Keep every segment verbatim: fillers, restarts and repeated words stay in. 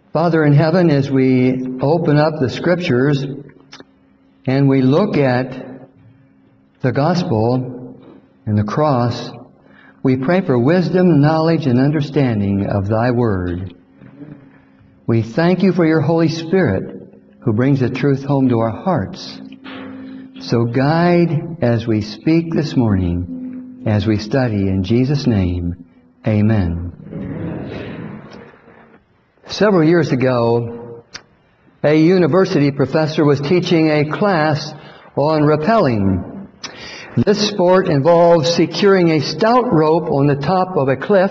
Father in heaven, as we open up the Scriptures and we look at the gospel and the cross, we pray for wisdom, knowledge, and understanding of Thy Word. We thank You for Your Holy Spirit who brings the truth home to our hearts. So guide as we speak this morning, as we study in Jesus' name. Amen. Several years ago, a university professor was teaching a class on rappelling. This sport involves securing a stout rope on the top of a cliff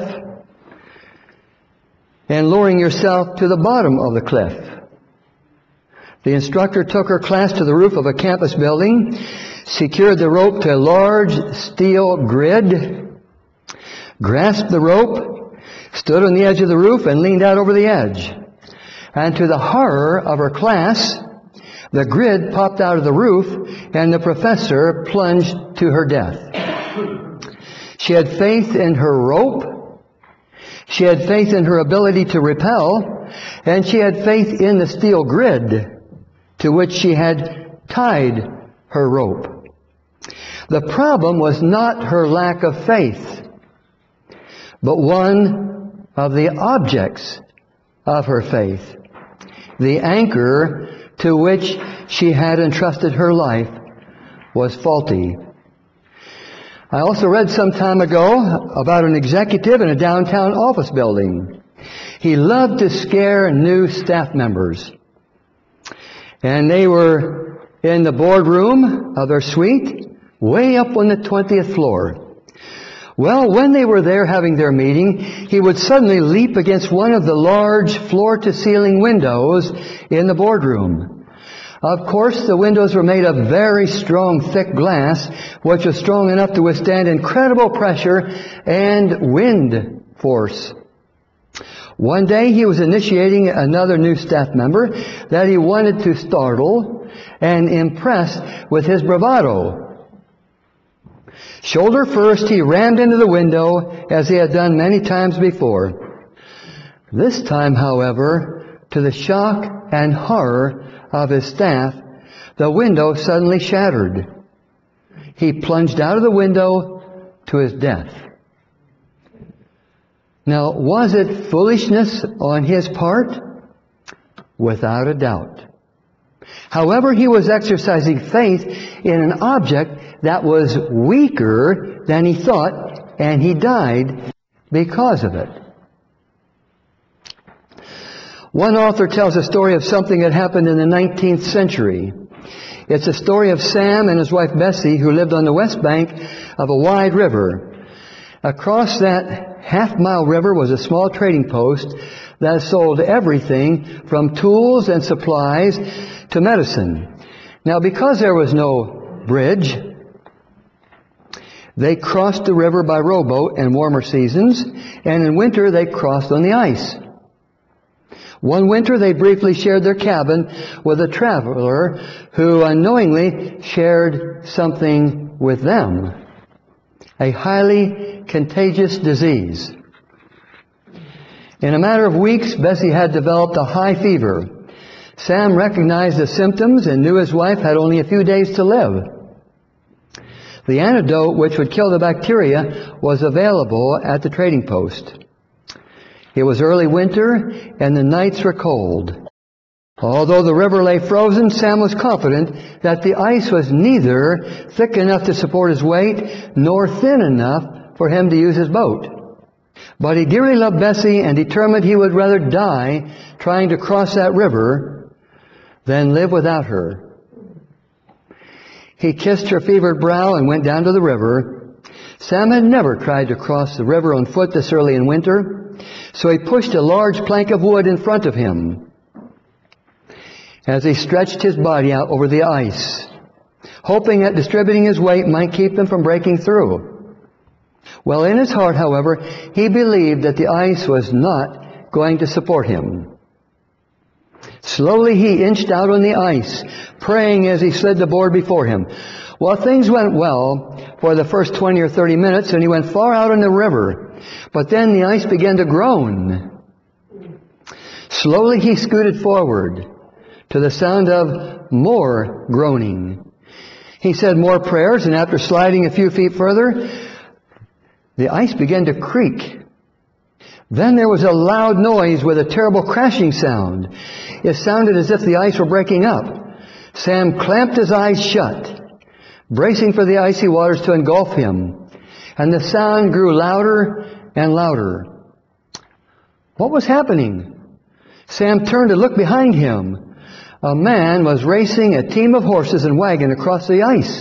and lowering yourself to the bottom of the cliff. The instructor took her class to the roof of a campus building, secured the rope to a large steel grid, grasped the rope, stood on the edge of the roof, and leaned out over the edge. And to the horror of her class, the grid popped out of the roof, and the professor plunged to her death. She had faith in her rope, she had faith in her ability to rappel, and she had faith in the steel grid to which she had tied her rope. The problem was not her lack of faith, but one of the objects of her faith. The anchor to which she had entrusted her life was faulty. I also read some time ago about an executive in a downtown office building. He loved to scare new staff members. And they were in the boardroom of their suite, way up on the twentieth floor. Well, when they were there having their meeting, he would suddenly leap against one of the large floor-to-ceiling windows in the boardroom. Of course, the windows were made of very strong, thick glass, which was strong enough to withstand incredible pressure and wind force. One day, he was initiating another new staff member that he wanted to startle and impress with his bravado. Shoulder first, he rammed into the window as he had done many times before. This time, however, to the shock and horror of his staff, the window suddenly shattered. He plunged out of the window to his death. Now, was it foolishness on his part? Without a doubt. However, he was exercising faith in an object that was weaker than he thought, and he died because of it. One author tells a story of something that happened in the nineteenth century. It's a story of Sam and his wife Bessie, who lived on the west bank of a wide river. Across that half-mile river was a small trading post that sold everything from tools and supplies to medicine. Now, because there was no bridge, they crossed the river by rowboat in warmer seasons, and in winter they crossed on the ice. One winter they briefly shared their cabin with a traveler who unknowingly shared something with them, a highly contagious disease. In a matter of weeks, Bessie had developed a high fever. Sam recognized the symptoms and knew his wife had only a few days to live. The antidote which would kill the bacteria was available at the trading post. It was early winter and the nights were cold. Although the river lay frozen, Sam was confident that the ice was neither thick enough to support his weight nor thin enough for him to use his boat. But he dearly loved Bessie and determined he would rather die trying to cross that river than live without her. He kissed her fevered brow and went down to the river. Sam had never tried to cross the river on foot this early in winter, so he pushed a large plank of wood in front of him as he stretched his body out over the ice, hoping that distributing his weight might keep him from breaking through. Well, in his heart, however, he believed that the ice was not going to support him. Slowly he inched out on the ice, praying as he slid the board before him. Well, things went well for the first twenty or thirty minutes, and he went far out in the river. But then the ice began to groan. Slowly he scooted forward to the sound of more groaning. He said more prayers, and after sliding a few feet further, the ice began to creak. Then there was a loud noise with a terrible crashing sound. It sounded as if the ice were breaking up. Sam clamped his eyes shut, bracing for the icy waters to engulf him. And the sound grew louder and louder. What was happening? Sam turned to look behind him. A man was racing a team of horses and wagon across the ice.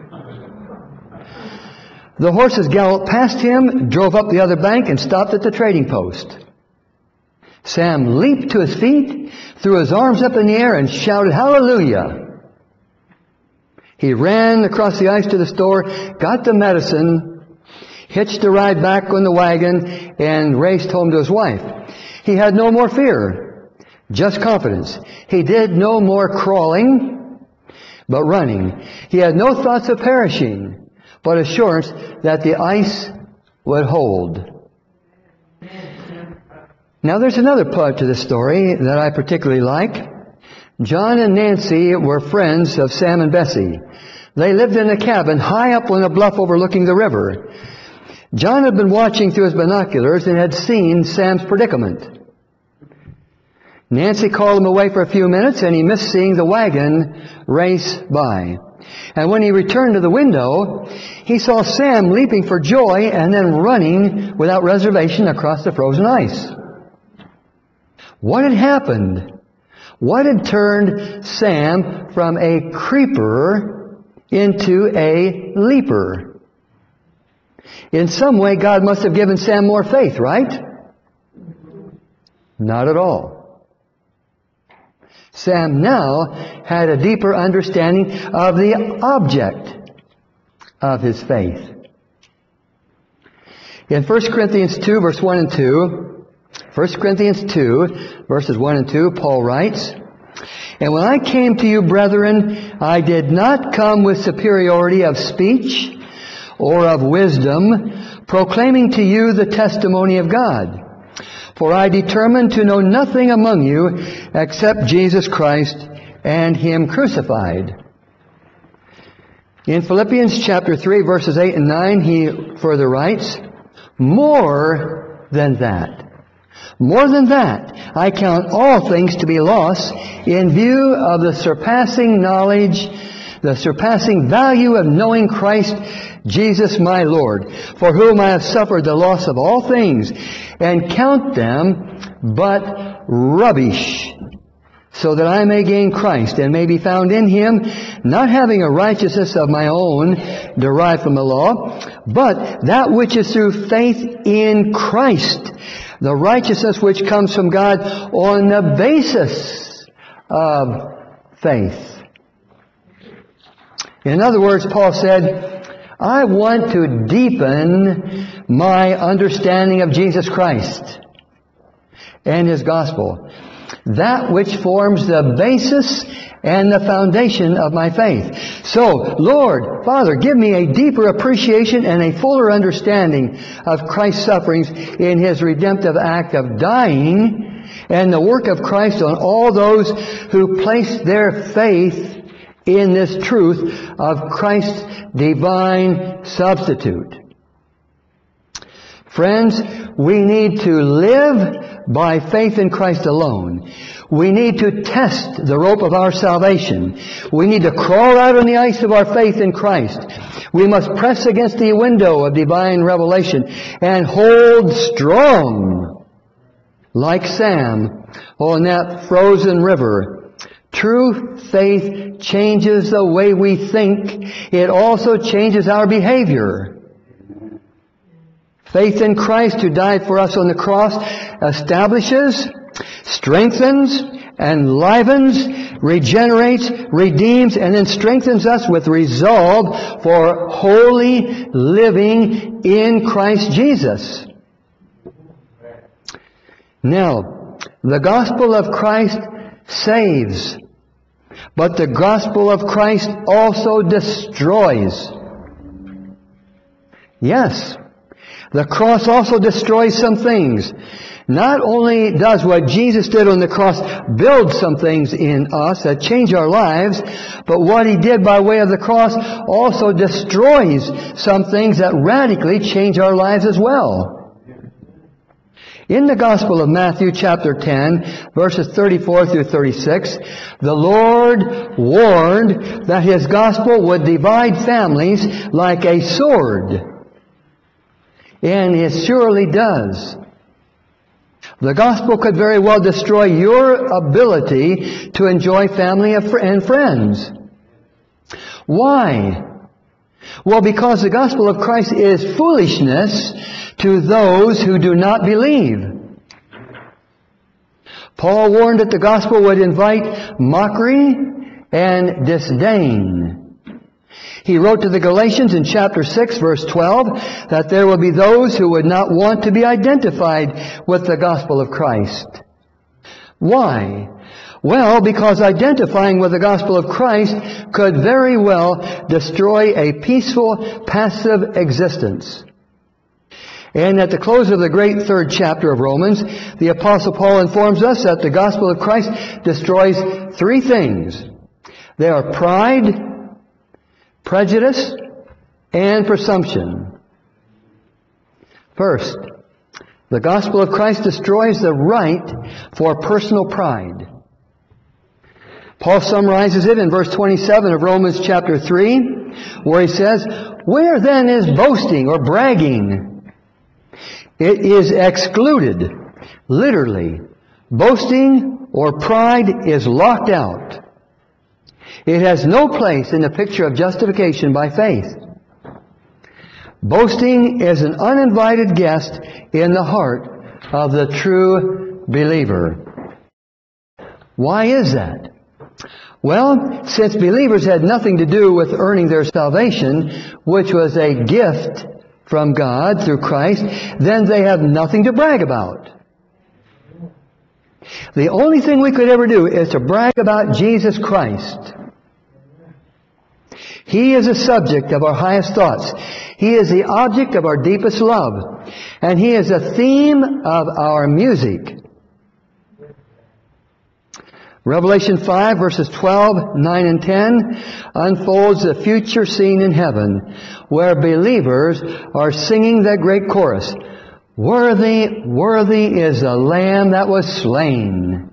The horses galloped past him, drove up the other bank, and stopped at the trading post. Sam leaped to his feet, threw his arms up in the air, and shouted, "Hallelujah!" He ran across the ice to the store, got the medicine, hitched a ride back on the wagon, and raced home to his wife. He had no more fear, just confidence. He did no more crawling, but running. He had no thoughts of perishing, but assurance that the ice would hold. Now there's another part to the story that I particularly like. John and Nancy were friends of Sam and Bessie. They lived in a cabin high up on a bluff overlooking the river. John had been watching through his binoculars and had seen Sam's predicament. Nancy called him away for a few minutes, and he missed seeing the wagon race by. And when he returned to the window, he saw Sam leaping for joy and then running without reservation across the frozen ice. What had happened? What had turned Sam from a creeper into a leaper? In some way, God must have given Sam more faith, right? Not at all. Sam now had a deeper understanding of the object of his faith. In First Corinthians two, verse one and two, First Corinthians two, verses one and two, Paul writes, "And when I came to you, brethren, I did not come with superiority of speech or of wisdom, proclaiming to you the testimony of God. For I determined to know nothing among you except Jesus Christ and Him crucified." In Philippians chapter three, verses eight and nine, he further writes, "More than that, more than that, I count all things to be loss in view of the surpassing knowledge, the surpassing value of knowing Christ Jesus my Lord, for whom I have suffered the loss of all things, and count them but rubbish, so that I may gain Christ, and may be found in Him, not having a righteousness of my own derived from the law, but that which is through faith in Christ, the righteousness which comes from God on the basis of faith." In other words, Paul said, I want to deepen my understanding of Jesus Christ and His gospel, that which forms the basis and the foundation of my faith. So, Lord, Father, give me a deeper appreciation and a fuller understanding of Christ's sufferings in His redemptive act of dying and the work of Christ on all those who place their faith in this truth of Christ's divine substitute. Friends, we need to live by faith in Christ alone. We need to test the rope of our salvation. We need to crawl out on the ice of our faith in Christ. We must press against the window of divine revelation and hold strong like Sam on that frozen river. True faith changes the way we think. It also changes our behavior. Faith in Christ who died for us on the cross establishes, strengthens, enlivens, regenerates, redeems, and then strengthens us with resolve for holy living in Christ Jesus. Now, the gospel of Christ saves, but the gospel of Christ also destroys. Yes, The cross also destroys some things. Not only does what Jesus did on the cross build some things in us that change our lives, but what He did by way of the cross also destroys some things that radically change our lives as well. In the Gospel of Matthew chapter ten, verses thirty-four through thirty-six, the Lord warned that His gospel would divide families like a sword. And it surely does. The gospel could very well destroy your ability to enjoy family and friends. Why? Well, because the gospel of Christ is foolishness to those who do not believe. Paul warned that the gospel would invite mockery and disdain. He wrote to the Galatians in chapter six, verse twelve, that there will be those who would not want to be identified with the gospel of Christ. Why? Well, because identifying with the gospel of Christ could very well destroy a peaceful, passive existence. And at the close of the great third chapter of Romans, the Apostle Paul informs us that the gospel of Christ destroys three things. They are pride, prejudice, and presumption. First, the gospel of Christ destroys the right for personal pride. Paul summarizes it in verse twenty-seven of Romans chapter three, where he says, "Where then is boasting or bragging? It is excluded." Literally, boasting or pride is locked out. It has no place in the picture of justification by faith. Boasting is an uninvited guest in the heart of the true believer. Why is that? Well, since believers had nothing to do with earning their salvation, which was a gift from God through Christ, then they have nothing to brag about. The only thing we could ever do is to brag about Jesus Christ. He is the subject of our highest thoughts. He is the object of our deepest love. And He is the theme of our music. Revelation five, verses twelve, nine, and ten unfolds the future scene in heaven, where believers are singing that great chorus, "Worthy, worthy is the Lamb that was slain.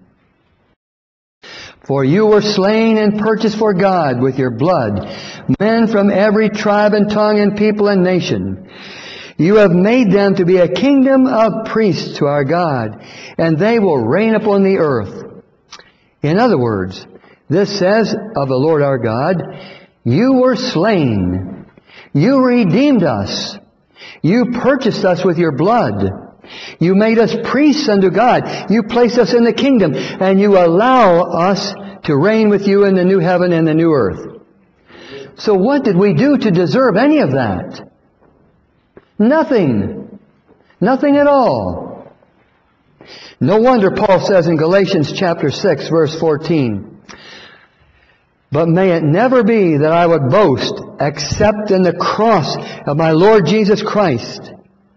For you were slain and purchased for God with your blood, men from every tribe and tongue and people and nation. You have made them to be a kingdom of priests to our God, and they will reign upon the earth." In other words, this says of the Lord our God, you were slain. You redeemed us. You purchased us with your blood. You made us priests unto God. You placed us in the kingdom, and you allow us to reign with you in the new heaven and the new earth. So what did we do to deserve any of that? Nothing. Nothing at all. No wonder Paul says in Galatians chapter six, verse fourteen, "But may it never be that I would boast except in the cross of my Lord Jesus Christ."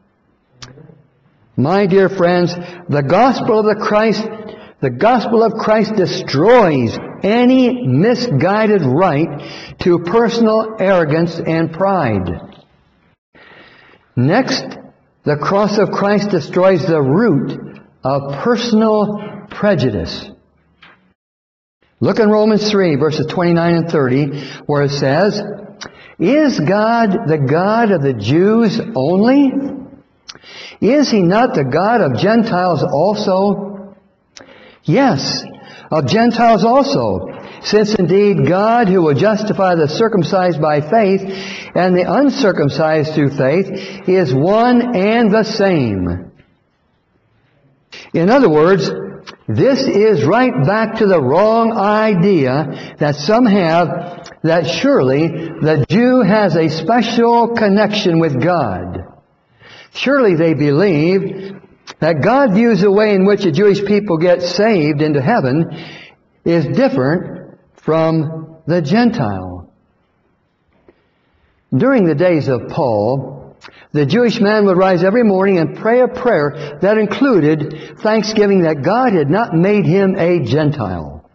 My dear friends, the gospel of the Christ, the gospel of Christ destroys any misguided right to personal arrogance and pride. Next, the cross of Christ destroys the root of personal prejudice. Look in Romans three, verses twenty-nine and thirty, where it says, "Is God the God of the Jews only? Is He not the God of Gentiles also? Yes, of Gentiles also, since indeed God, who will justify the circumcised by faith and the uncircumcised through faith, is one and the same." In other words, this is right back to the wrong idea that some have, that surely the Jew has a special connection with God. Surely they believe that God views the way in which the Jewish people get saved into heaven is different from the Gentile. During the days of Paul, The Jewish man would rise every morning and pray a prayer that included thanksgiving that God had not made him a Gentile.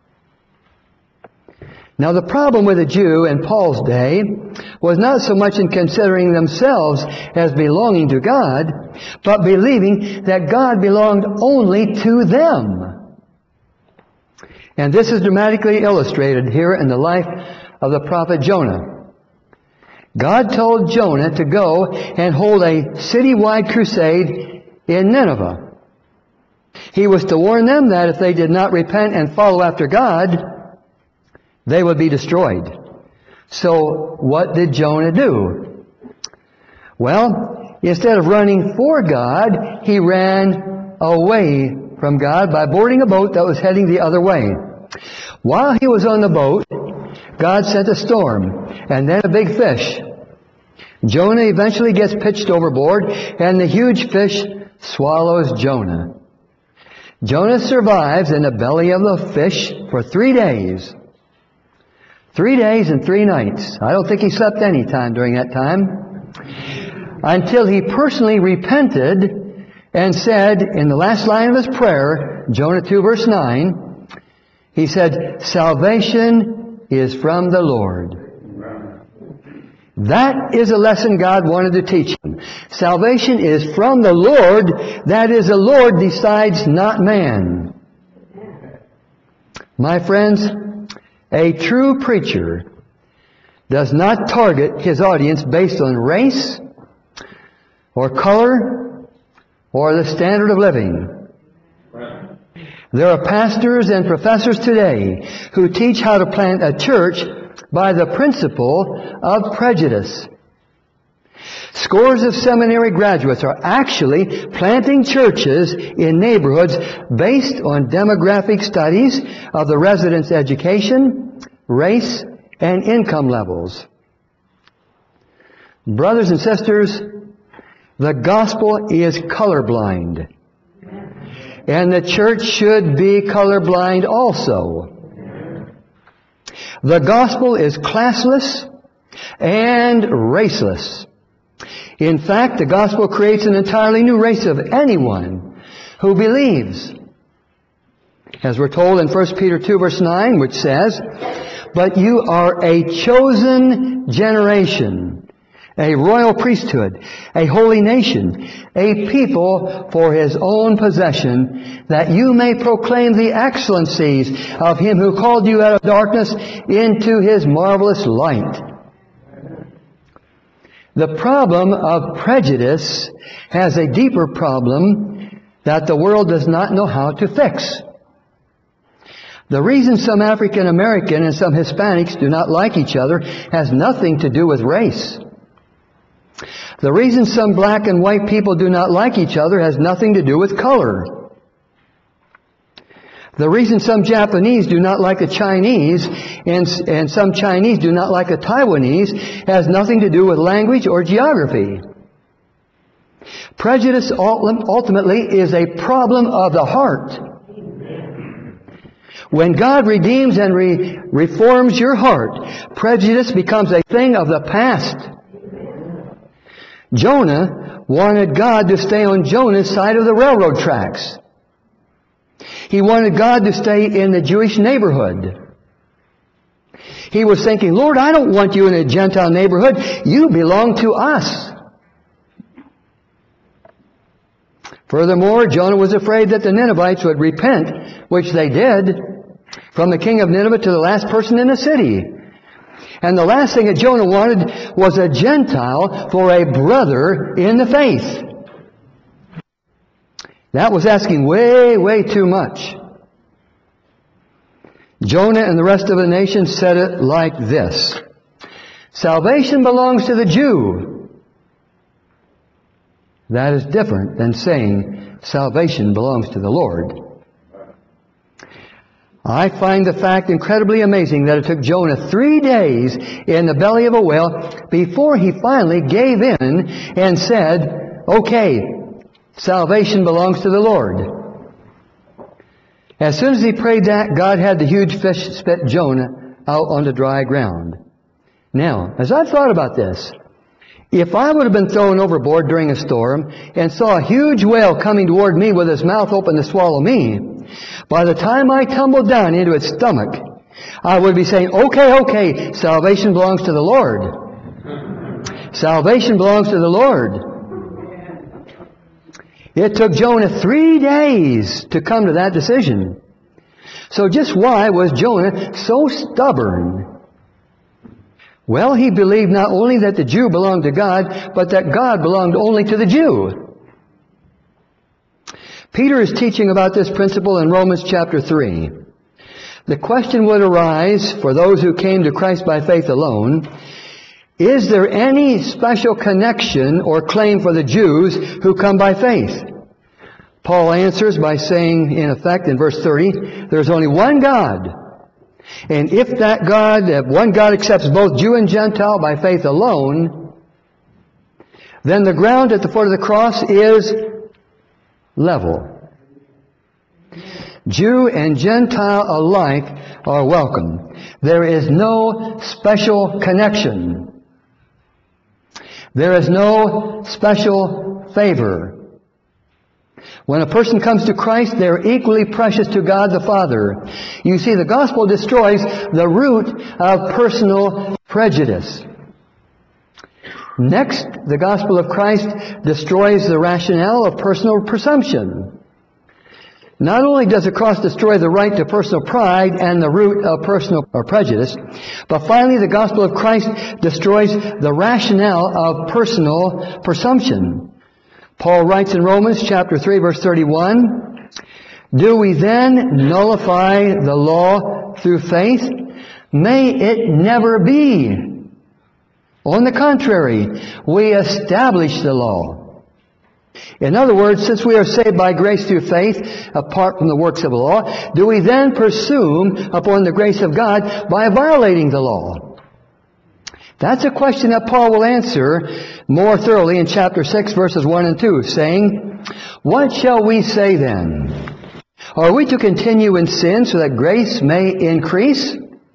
Now, the problem with a Jew in Paul's day was not so much in considering themselves as belonging to God, but believing that God belonged only to them. And this is dramatically illustrated here in the life of the prophet Jonah. God told Jonah to go and hold a citywide crusade in Nineveh. He was to warn them that if they did not repent and follow after God, they would be destroyed. So what did Jonah do? Well, instead of running for God, he ran away from God by boarding a boat that was heading the other way. While he was on the boat, God sent a storm and then a big fish. Jonah eventually gets pitched overboard, and the huge fish swallows Jonah. Jonah survives in the belly of the fish for three days. Three days and three nights. I don't think he slept any time during that time. Until he personally repented and said, in the last line of his prayer, Jonah two verse nine, he said, "Salvation is from the Lord." That is a lesson God wanted to teach him. Salvation is from the Lord. That is, the Lord decides, not man. My friends, a true preacher does not target his audience based on race or color or the standard of living. There are pastors and professors today who teach how to plant a church by the principle of prejudice. Scores of seminary graduates are actually planting churches in neighborhoods based on demographic studies of the residents' education, race, and income levels. Brothers and sisters, the gospel is colorblind. And the church should be colorblind also. The gospel is classless and raceless. In fact, the gospel creates an entirely new race of anyone who believes. As we're told in First Peter two verse nine, which says, "But you are a chosen generation, a royal priesthood, a holy nation, a people for His own possession, that you may proclaim the excellencies of Him who called you out of darkness into His marvelous light." The problem of prejudice has a deeper problem that the world does not know how to fix. The reason some African American and some Hispanics do not like each other has nothing to do with race. The reason some black and white people do not like each other has nothing to do with color. The reason some Japanese do not like a Chinese and, and some Chinese do not like a Taiwanese has nothing to do with language or geography. Prejudice ultimately is a problem of the heart. When God redeems and re- reforms your heart, prejudice becomes a thing of the past. Jonah wanted God to stay on Jonah's side of the railroad tracks. He wanted God to stay in the Jewish neighborhood. He was thinking, "Lord, I don't want you in a Gentile neighborhood. You belong to us." Furthermore, Jonah was afraid that the Ninevites would repent, which they did, from the king of Nineveh to the last person in the city. And the last thing that Jonah wanted was a Gentile for a brother in the faith. That was asking way, way too much. Jonah and the rest of the nation said it like this: "Salvation belongs to the Jew." That is different than saying salvation belongs to the Lord. I find the fact incredibly amazing that it took Jonah three days in the belly of a whale before he finally gave in and said, "Okay, salvation belongs to the Lord." As soon as he prayed that, God had the huge fish spit Jonah out onto dry ground. Now, as I've thought about this, If I would have been thrown overboard during a storm and saw a huge whale coming toward me with its mouth open to swallow me, by the time I tumbled down into its stomach, I would be saying, okay, okay, salvation belongs to the Lord. Salvation belongs to the Lord. It took Jonah three days to come to that decision. So just why was Jonah so stubborn? Well, he believed not only that the Jew belonged to God, but that God belonged only to the Jew. Peter is teaching about this principle in Romans chapter three. The question would arise for those who came to Christ by faith alone, is there any special connection or claim for the Jews who come by faith? Paul answers by saying, in effect, in verse thirty, there's only one God. And if that God, if one God accepts both Jew and Gentile by faith alone, then the ground at the foot of the cross is level. Jew and Gentile alike are welcome. There is no special connection. There is no special favor. When a person comes to Christ, they are equally precious to God the Father. You see, the gospel destroys the root of personal prejudice. Next, the gospel of Christ destroys the rationale of personal presumption. Not only does the cross destroy the right to personal pride and the root of personal prejudice, but finally the gospel of Christ destroys the rationale of personal presumption. Paul writes in Romans chapter three, verse thirty-one, do we then nullify the law through faith? May it never be. On the contrary, we establish the law. In other words, since we are saved by grace through faith, apart from the works of the law, do we then presume upon the grace of God by violating the law? That's a question that Paul will answer more thoroughly in chapter six, verses one and two, saying, what shall we say then? Are we to continue in sin so that grace may increase?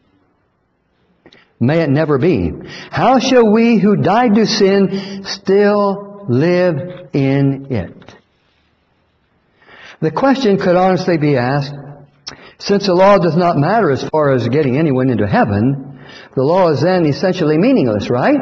May it never be. How shall we who died to sin still live in it? The question could honestly be asked, since the law does not matter as far as getting anyone into heaven, the law is then essentially meaningless, right?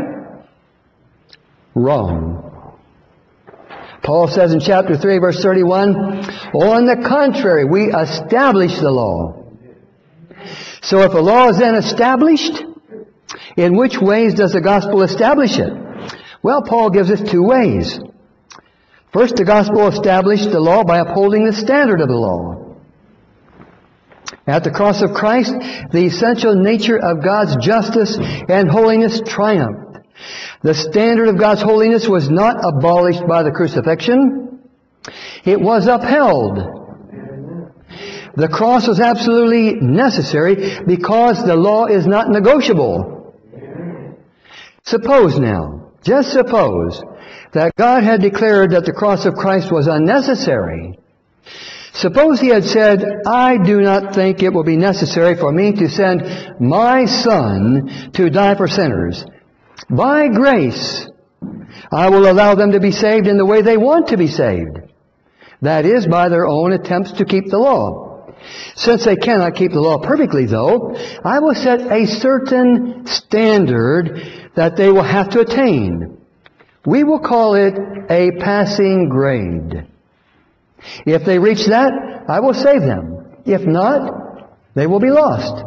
Wrong. Paul says in chapter three, verse thirty-one, on the contrary, we establish the law. So if a law is then established, in which ways does the gospel establish it? Well, Paul gives us two ways. First, the gospel established the law by upholding the standard of the law. At the cross of Christ, the essential nature of God's justice and holiness triumphed. The standard of God's holiness was not abolished by the crucifixion. It was upheld. The cross was absolutely necessary because the law is not negotiable. Suppose now, just suppose, that God had declared that the cross of Christ was unnecessary. Suppose He had said, I do not think it will be necessary for me to send my Son to die for sinners. By grace, I will allow them to be saved in the way they want to be saved. That is, by their own attempts to keep the law. Since they cannot keep the law perfectly, though, I will set a certain standard that they will have to attain. We will call it a passing grade. If they reach that, I will save them. If not, they will be lost.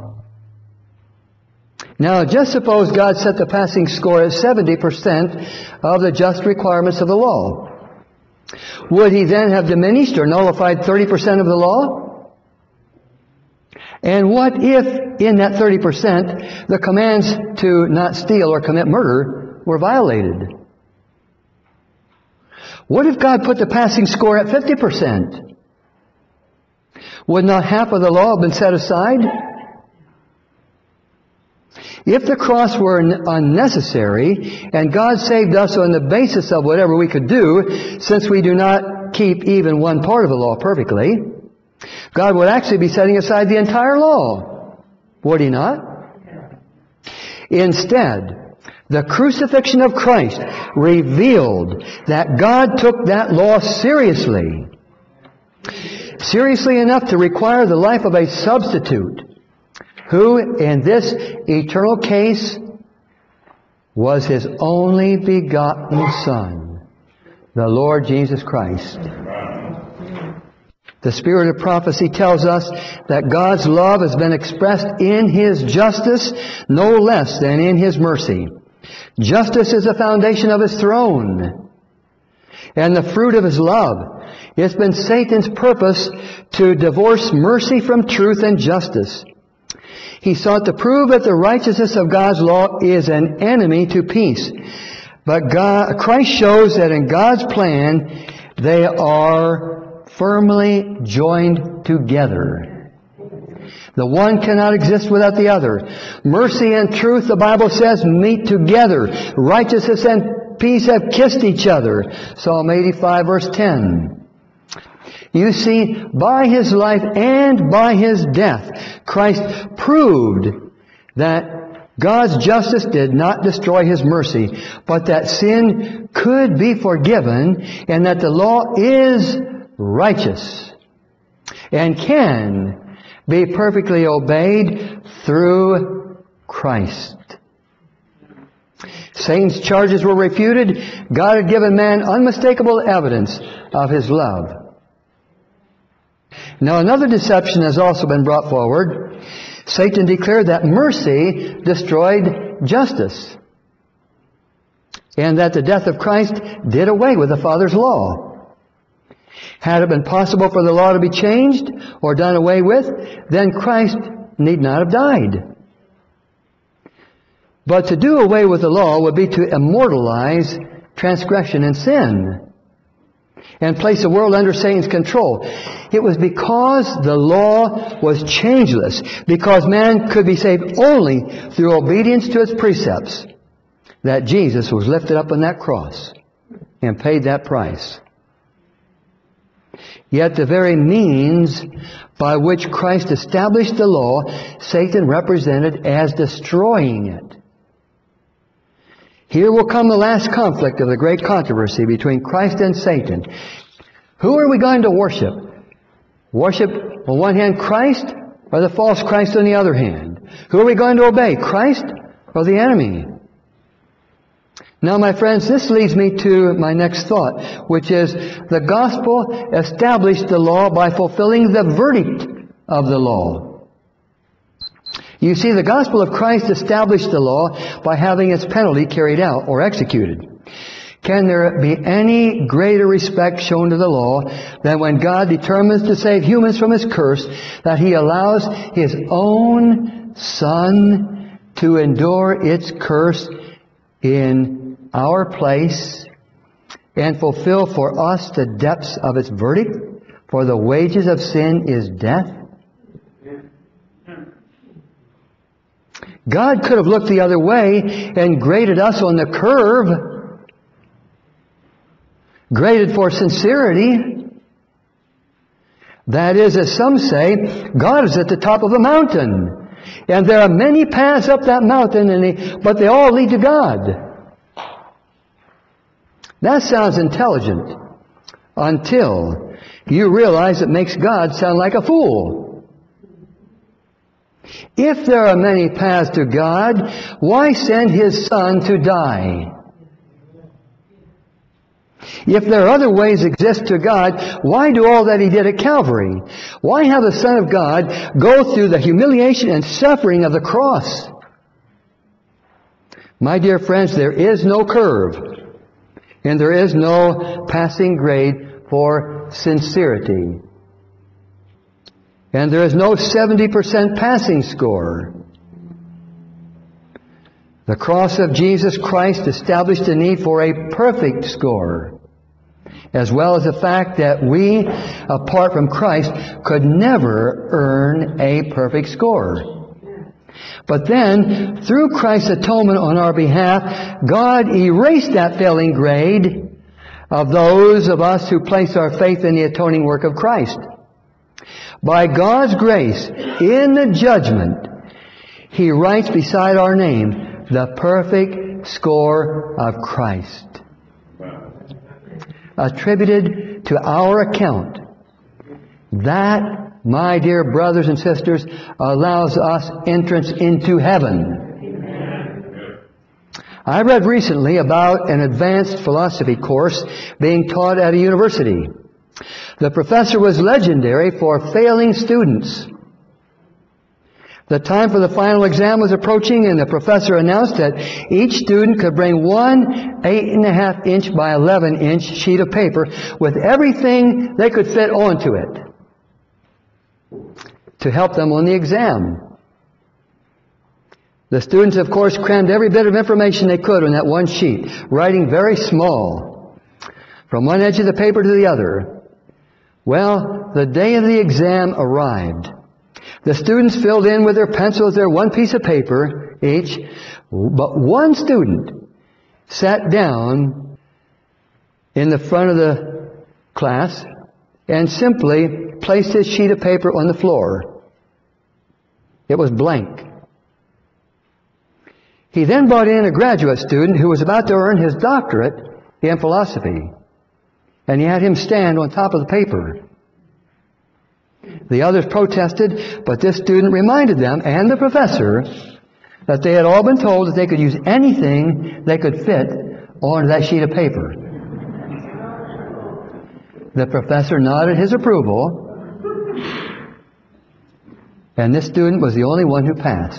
Now, just suppose God set the passing score at seventy percent of the just requirements of the law. Would He then have diminished or nullified thirty percent of the law? And what if, in that thirty percent, the commands to not steal or commit murder were violated? What if God put the passing score at fifty percent? Would not half of the law have been set aside? If the cross were unnecessary, and God saved us on the basis of whatever we could do, since we do not keep even one part of the law perfectly, God would actually be setting aside the entire law. Would He not? Instead, The crucifixion of Christ revealed that God took that law seriously. Seriously enough to require the life of a substitute, who in this eternal case was His only begotten Son, the Lord Jesus Christ. The spirit of prophecy tells us that God's love has been expressed in His justice no less than in His mercy. Justice is the foundation of His throne and the fruit of His love. It's been Satan's purpose to divorce mercy from truth and justice. He sought to prove that the righteousness of God's law is an enemy to peace. But God, Christ shows that in God's plan they are firmly joined together. The one cannot exist without the other. Mercy and truth, the Bible says, meet together. Righteousness and peace have kissed each other. Psalm eighty-five, verse ten. You see, by His life and by His death, Christ proved that God's justice did not destroy His mercy, but that sin could be forgiven and that the law is righteous and can be perfectly obeyed through Christ. Satan's charges were refuted. God had given man unmistakable evidence of His love. Now another deception has also been brought forward. Satan declared that mercy destroyed justice, and that the death of Christ did away with the Father's law. Had it been possible for the law to be changed or done away with, then Christ need not have died. But to do away with the law would be to immortalize transgression and sin and place the world under Satan's control. It was because the law was changeless, because man could be saved only through obedience to its precepts, that Jesus was lifted up on that cross and paid that price. Yet the very means by which Christ established the law, Satan represented as destroying it. Here will come the last conflict of the great controversy between Christ and Satan. Who are we going to worship? Worship on one hand Christ, or the false Christ on the other hand? Who are we going to obey, Christ or the enemy? Now, my friends, this leads me to my next thought, which is the gospel established the law by fulfilling the verdict of the law. You see, the gospel of Christ established the law by having its penalty carried out or executed. Can there be any greater respect shown to the law than when God determines to save humans from His curse, that He allows His own Son to endure its curse in our place and fulfill for us the depths of its verdict? For the wages of sin is death. God could have looked the other way and graded us on the curve, graded for sincerity. That is, as some say, God is at the top of the mountain, and there are many paths up that mountain, and they, but they all lead to God. That sounds intelligent until you realize it makes God sound like a fool. If there are many paths to God, why send His Son to die? If there are other ways exist to God, why do all that He did at Calvary? Why have the Son of God go through the humiliation and suffering of the cross? My dear friends, there is no curve, and there is no passing grade for sincerity. And there is no seventy percent passing score. The cross of Jesus Christ established the need for a perfect score, as well as the fact that we, apart from Christ, could never earn a perfect score. But then, through Christ's atonement on our behalf, God erased that failing grade of those of us who place our faith in the atoning work of Christ. By God's grace, in the judgment, He writes beside our name, the perfect score of Christ. Attributed to our account. That, my dear brothers and sisters, allows us entrance into heaven. I read recently about an advanced philosophy course being taught at a university. The professor was legendary for failing students. The time for the final exam was approaching, and the professor announced that each student could bring one eight and a half inch by eleven inch sheet of paper with everything they could fit onto it to help them on the exam. The students, of course, crammed every bit of information they could on that one sheet, writing very small, from one edge of the paper to the other. Well, the day of the exam arrived. The students filled in with their pencils their one piece of paper each, but one student sat down in the front of the class and simply placed his sheet of paper on the floor. It was blank. He then brought in a graduate student who was about to earn his doctorate in philosophy, and he had him stand on top of the paper. The others protested, but this student reminded them and the professor that they had all been told that they could use anything they could fit onto that sheet of paper. The professor nodded his approval, and this student was the only one who passed.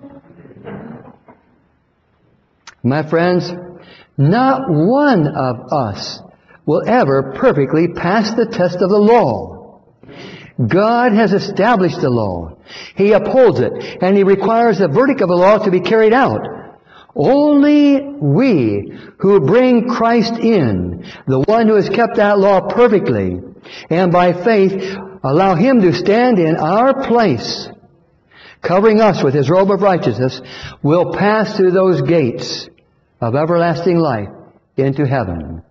My friends, not one of us will ever perfectly pass the test of the law. God has established the law. He upholds it, and He requires the verdict of the law to be carried out. Only we who bring Christ in, the one who has kept that law perfectly, and by faith allow Him to stand in our place, covering us with His robe of righteousness, will pass through those gates of everlasting life into heaven.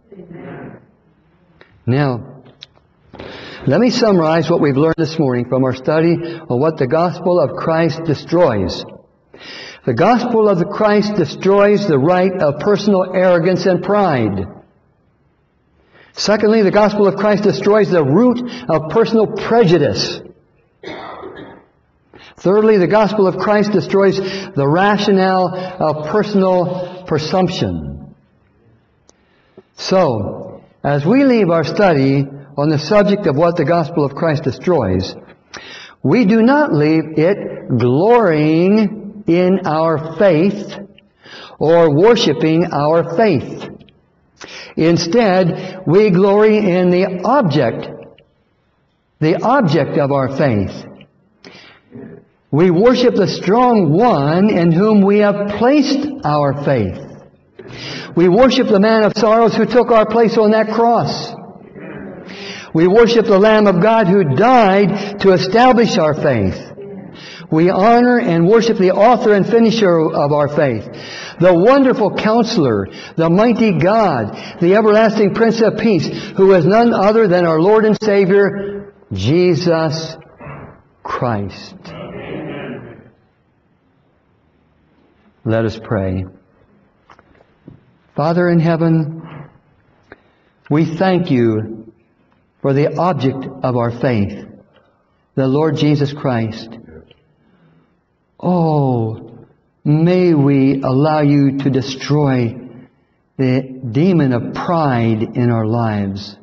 Now, let me summarize what we've learned this morning from our study on what the gospel of Christ destroys. The gospel of the Christ destroys the right of personal arrogance and pride. Secondly, the gospel of Christ destroys the root of personal prejudice. Thirdly, the gospel of Christ destroys the rationale of personal presumption. So, as we leave our study on the subject of what the gospel of Christ destroys, we do not leave it glorying in our faith or worshiping our faith. Instead, we glory in the object, the object of our faith. We worship the strong one in whom we have placed our faith. We worship the man of sorrows who took our place on that cross. We worship the Lamb of God who died to establish our faith. We honor and worship the author and finisher of our faith, the wonderful Counselor, the mighty God, the everlasting Prince of Peace, who is none other than our Lord and Savior, Jesus Christ. Amen. Let us pray. Father in heaven, we thank You for the object of our faith, the Lord Jesus Christ. Oh, may we allow You to destroy the demon of pride in our lives,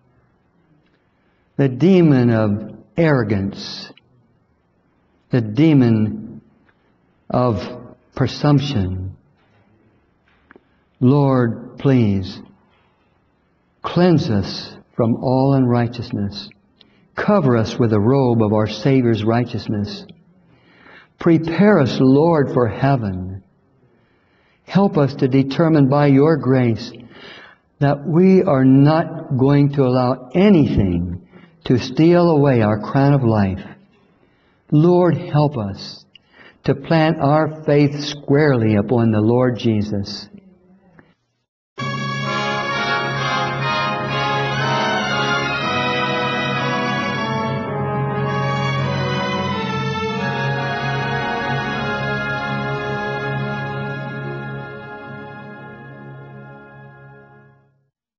the demon of arrogance, the demon of presumption. Lord, please cleanse us from all unrighteousness. Cover us with the robe of our Savior's righteousness. Prepare us, Lord, for heaven. Help us to determine by Your grace that we are not going to allow anything to steal away our crown of life. Lord, help us to plant our faith squarely upon the Lord Jesus.